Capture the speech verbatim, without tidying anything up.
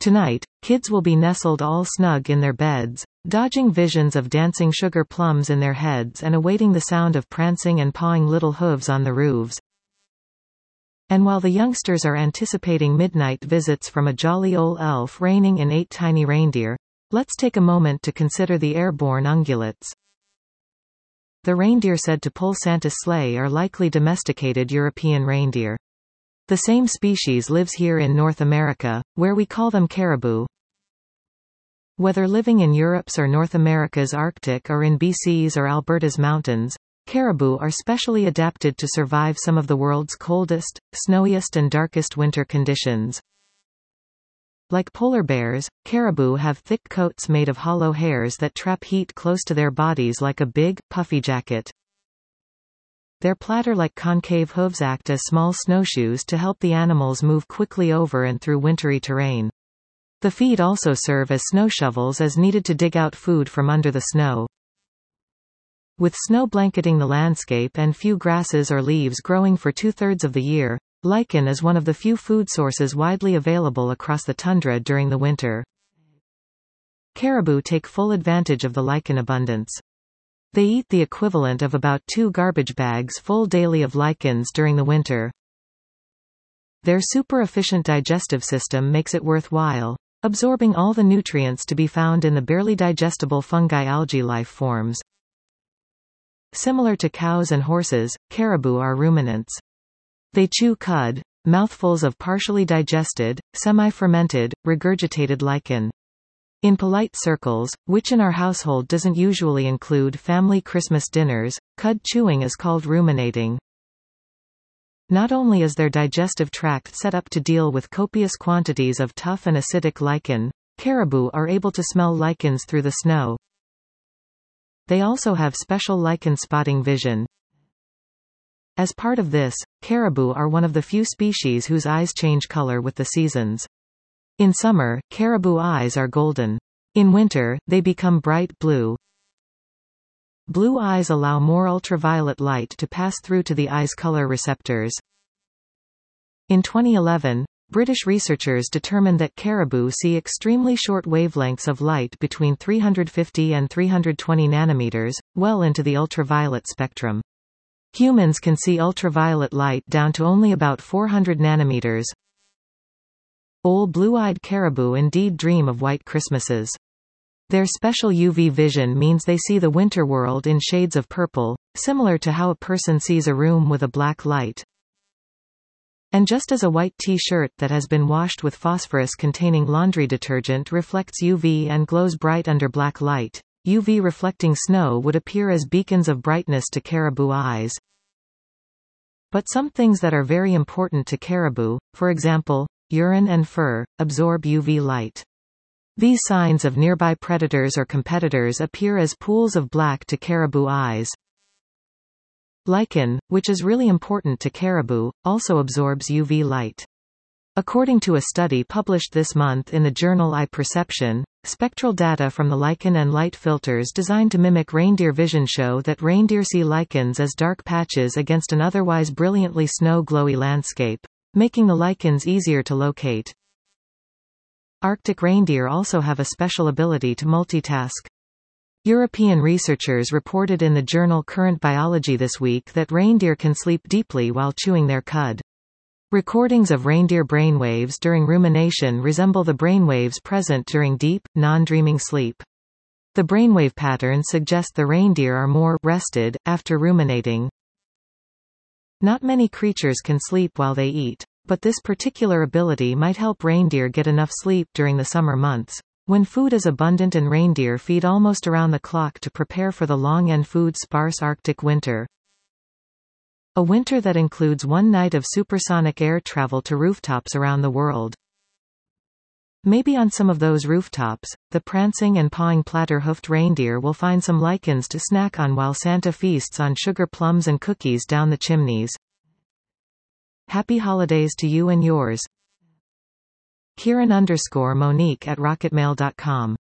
Tonight, kids will be nestled all snug in their beds, dodging visions of dancing sugar plums in their heads and awaiting the sound of prancing and pawing little hooves on the roofs. And while the youngsters are anticipating midnight visits from a jolly old elf reining in eight tiny reindeer, let's take a moment to consider the airborne ungulates. The reindeer said to pull Santa's sleigh are likely domesticated European reindeer. The same species lives here in North America, where we call them caribou. Whether living in Europe's or North America's Arctic or in B C's or Alberta's mountains, caribou are specially adapted to survive some of the world's coldest, snowiest and darkest winter conditions. Like polar bears, caribou have thick coats made of hollow hairs that trap heat close to their bodies like a big, puffy jacket. Their platter-like concave hooves act as small snowshoes to help the animals move quickly over and through wintry terrain. The feet also serve as snow shovels as needed to dig out food from under the snow. With snow blanketing the landscape and few grasses or leaves growing for two-thirds of the year, lichen is one of the few food sources widely available across the tundra during the winter. Caribou take full advantage of the lichen abundance. They eat the equivalent of about two garbage bags full daily of lichens during the winter. Their super-efficient digestive system makes it worthwhile, absorbing all the nutrients to be found in the barely digestible fungi algae life forms. Similar to cows and horses, caribou are ruminants. They chew cud, mouthfuls of partially digested, semi-fermented, regurgitated lichen. In polite circles, which in our household doesn't usually include family Christmas dinners, cud chewing is called ruminating. Not only is their digestive tract set up to deal with copious quantities of tough and acidic lichen, caribou are able to smell lichens through the snow. They also have special lichen spotting vision. As part of this, caribou are one of the few species whose eyes change color with the seasons. In summer, caribou eyes are golden. In winter, they become bright blue. Blue eyes allow more ultraviolet light to pass through to the eye's color receptors. In twenty eleven, British researchers determined that caribou see extremely short wavelengths of light between three hundred fifty and three hundred twenty nanometers, well into the ultraviolet spectrum. Humans can see ultraviolet light down to only about four hundred nanometers. Old blue-eyed caribou indeed dream of white Christmases. Their special U V vision means they see the winter world in shades of purple, similar to how a person sees a room with a black light. And just as a white t-shirt that has been washed with phosphorus-containing laundry detergent reflects U V and glows bright under black light, U V-reflecting snow would appear as beacons of brightness to caribou eyes. But some things that are very important to caribou, for example, urine and fur, absorb U V light. These signs of nearby predators or competitors appear as pools of black to caribou eyes. Lichen, which is really important to caribou, also absorbs U V light. According to a study published this month in the journal Eye Perception, spectral data from the lichen and light filters designed to mimic reindeer vision show that reindeer see lichens as dark patches against an otherwise brilliantly snow-glowy landscape, making the lichens easier to locate. Arctic reindeer also have a special ability to multitask. European researchers reported in the journal Current Biology this week that reindeer can sleep deeply while chewing their cud. Recordings of reindeer brainwaves during rumination resemble the brainwaves present during deep, non-dreaming sleep. The brainwave patterns suggest the reindeer are more rested after ruminating. Not many creatures can sleep while they eat, but this particular ability might help reindeer get enough sleep during the summer months, when food is abundant and reindeer feed almost around the clock to prepare for the long and food-sparse Arctic winter. A winter that includes one night of supersonic air travel to rooftops around the world. Maybe on some of those rooftops, the prancing and pawing platter-hoofed reindeer will find some lichens to snack on while Santa feasts on sugar plums and cookies down the chimneys. Happy holidays to you and yours. Kieran underscore Monique at rocketmail dot com